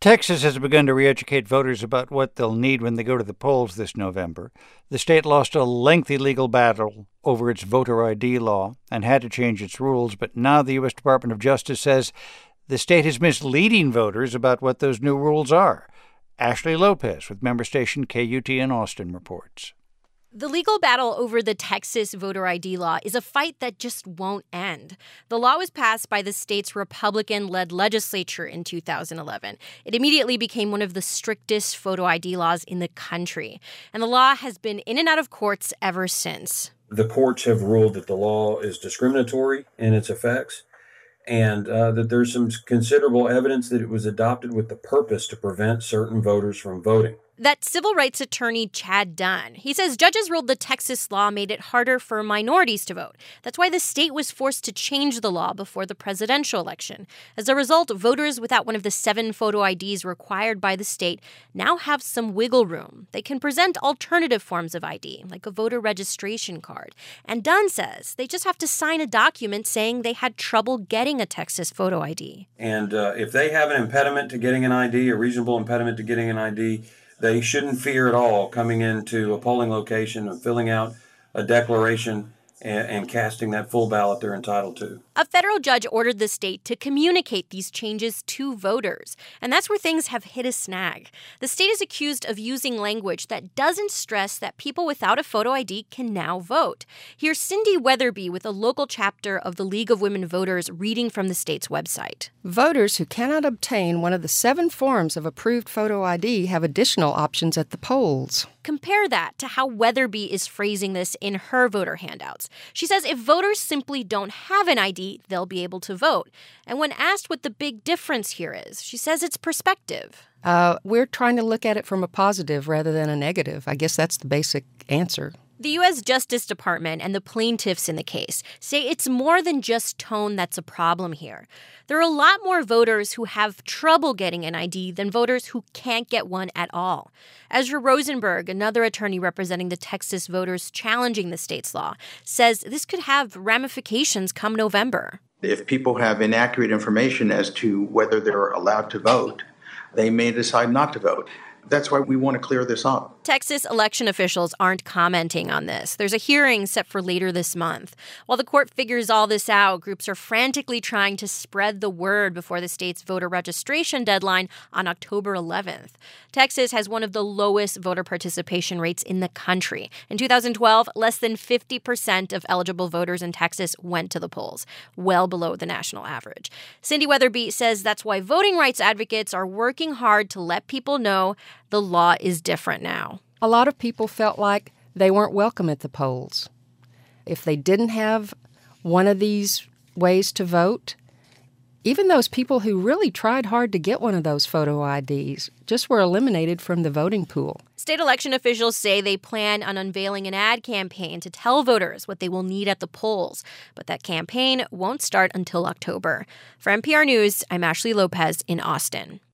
Texas has begun to re-educate voters about what they'll need when they go to the polls this November. The state lost a lengthy legal battle over its voter ID law and had to change its rules, but now the U.S. Department of Justice says the state is misleading voters about what those new rules are. Ashley Lopez with member station KUT in Austin reports. The legal battle over the Texas voter ID law is a fight that just won't end. The law was passed by the state's Republican-led legislature in 2011. It immediately became one of the strictest photo ID laws in the country. And the law has been in and out of courts ever since. The courts have ruled that the law is discriminatory in its effects and that there's some considerable evidence that it was adopted with the purpose to prevent certain voters from voting. That's civil rights attorney Chad Dunn. He says judges ruled the Texas law made it harder for minorities to vote. That's why the state was forced to change the law before the presidential election. As a result, voters without one of the 7 photo IDs required by the state now have some wiggle room. They can present alternative forms of ID, like a voter registration card. And Dunn says they just have to sign a document saying they had trouble getting a Texas photo ID. And if they have an impediment to getting an ID, a reasonable impediment to getting an ID, they shouldn't fear at all coming into a polling location and filling out a declaration and casting that full ballot they're entitled to. A federal judge ordered the state to communicate these changes to voters, and that's where things have hit a snag. The state is accused of using language that doesn't stress that people without a photo ID can now vote. Here's Cindy Weatherby with a local chapter of the League of Women Voters reading from the state's website. Voters who cannot obtain one of the 7 forms of approved photo ID have additional options at the polls. Compare that to how Weatherby is phrasing this in her voter handouts. She says if voters simply don't have an ID, they'll be able to vote. And when asked what the big difference here is, she says it's perspective. We're trying to look at it from a positive rather than a negative. I guess that's the basic answer. The U.S. Justice Department and the plaintiffs in the case say it's more than just tone that's a problem here. There are a lot more voters who have trouble getting an ID than voters who can't get one at all. Ezra Rosenberg, another attorney representing the Texas voters challenging the state's law, says this could have ramifications come November. If people have inaccurate information as to whether they're allowed to vote, they may decide not to vote. That's why we want to clear this up. Texas election officials aren't commenting on this. There's a hearing set for later this month. While the court figures all this out, groups are frantically trying to spread the word before the state's voter registration deadline on October 11th. Texas has one of the lowest voter participation rates in the country. In 2012, less than 50% of eligible voters in Texas went to the polls, well below the national average. Cindy Weatherby says that's why voting rights advocates are working hard to let people know the law is different now. A lot of people felt like they weren't welcome at the polls. If they didn't have one of these ways to vote, even those people who really tried hard to get one of those photo IDs just were eliminated from the voting pool. State election officials say they plan on unveiling an ad campaign to tell voters what they will need at the polls. But that campaign won't start until October. For NPR News, I'm Ashley Lopez in Austin.